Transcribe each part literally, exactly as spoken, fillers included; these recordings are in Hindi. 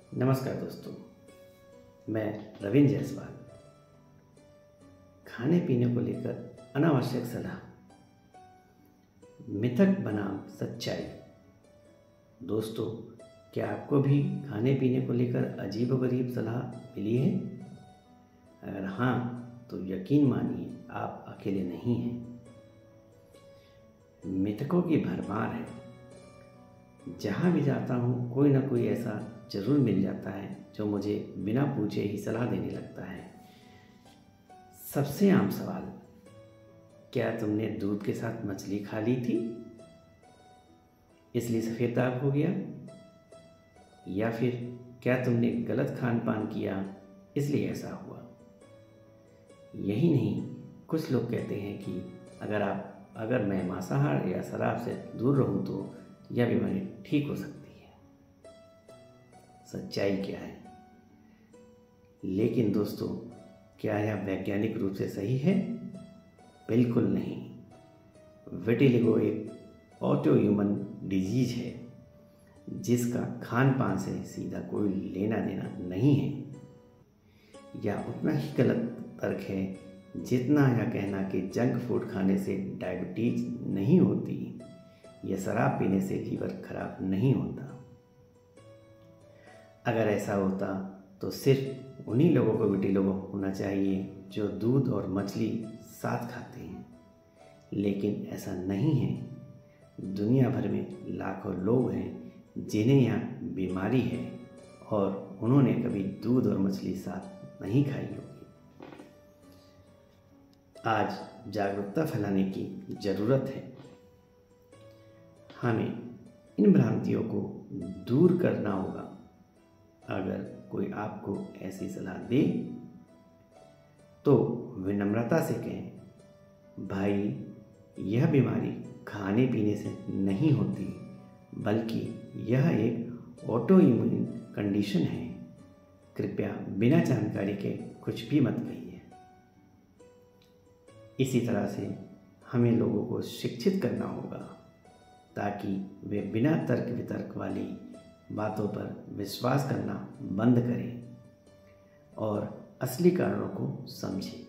नमस्कार दोस्तों, मैं रविंद्र जायसवाल। खाने पीने को लेकर अनावश्यक सलाह, मिथक बनाम सच्चाई। दोस्तों, क्या आपको भी खाने पीने को लेकर अजीबोगरीब सलाह मिली है? अगर हाँ, तो यकीन मानिए आप अकेले नहीं हैं। मिथकों की भरमार है। जहाँ भी जाता हूँ कोई ना कोई ऐसा ज़रूर मिल जाता है जो मुझे बिना पूछे ही सलाह देने लगता है। सबसे आम सवाल, क्या तुमने दूध के साथ मछली खा ली थी इसलिए सफ़ेद दाग हो गया? या फिर क्या तुमने गलत खान पान किया इसलिए ऐसा हुआ? यही नहीं, कुछ लोग कहते हैं कि अगर आप अगर मैं मांसाहार या शराब से दूर रहूं तो यह बीमारी ठीक हो सकती है। सच्चाई क्या है? लेकिन दोस्तों, क्या यह वैज्ञानिक रूप से सही है? बिल्कुल नहीं। विटिलिगो एक ऑटो इम्यून डिजीज है जिसका खान पान से सीधा कोई लेना देना नहीं है। यह उतना ही गलत तर्क है जितना यह कहना कि जंक फूड खाने से डायबिटीज नहीं होती या शराब पीने से लीवर खराब नहीं होता। अगर ऐसा होता तो सिर्फ उन्हीं लोगों को विटिलिगो होना चाहिए जो दूध और मछली साथ खाते हैं, लेकिन ऐसा नहीं है। दुनिया भर में लाखों लोग हैं जिन्हें यह बीमारी है और उन्होंने कभी दूध और मछली साथ नहीं खाई होगी। आज जागरूकता फैलाने की ज़रूरत है। हमें इन भ्रांतियों को दूर करना होगा। अगर कोई आपको ऐसी सलाह दे तो विनम्रता से कहें, भाई, यह बीमारी खाने पीने से नहीं होती, बल्कि यह एक ऑटो इम्यून कंडीशन है। कृपया बिना जानकारी के कुछ भी मत कहिए। इसी तरह से हमें लोगों को शिक्षित करना होगा ताकि वे बिना तर्क वितर्क वाली बातों पर विश्वास करना बंद करें और असली कारणों को समझें।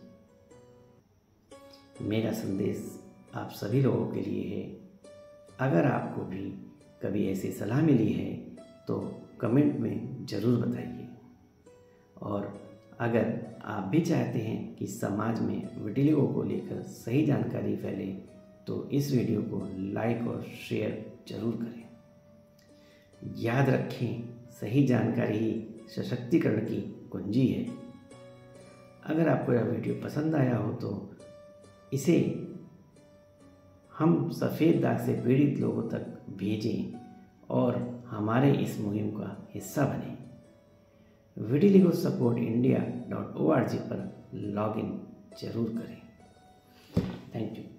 मेरा संदेश आप सभी लोगों के लिए है। अगर आपको भी कभी ऐसी सलाह मिली है तो कमेंट में ज़रूर बताइए। और अगर आप भी चाहते हैं कि समाज में विटिलिगो को लेकर सही जानकारी फैले तो इस वीडियो को लाइक और शेयर जरूर करें। याद रखें, सही जानकारी ही सशक्तिकरण की कुंजी है। अगर आपको यह वीडियो पसंद आया हो तो इसे हम सफ़ेद दाग से पीड़ित लोगों तक भेजें और हमारे इस मुहिम का हिस्सा बनें। Vitiligo support India dot O R G पर लॉगिन जरूर करें। Thank you.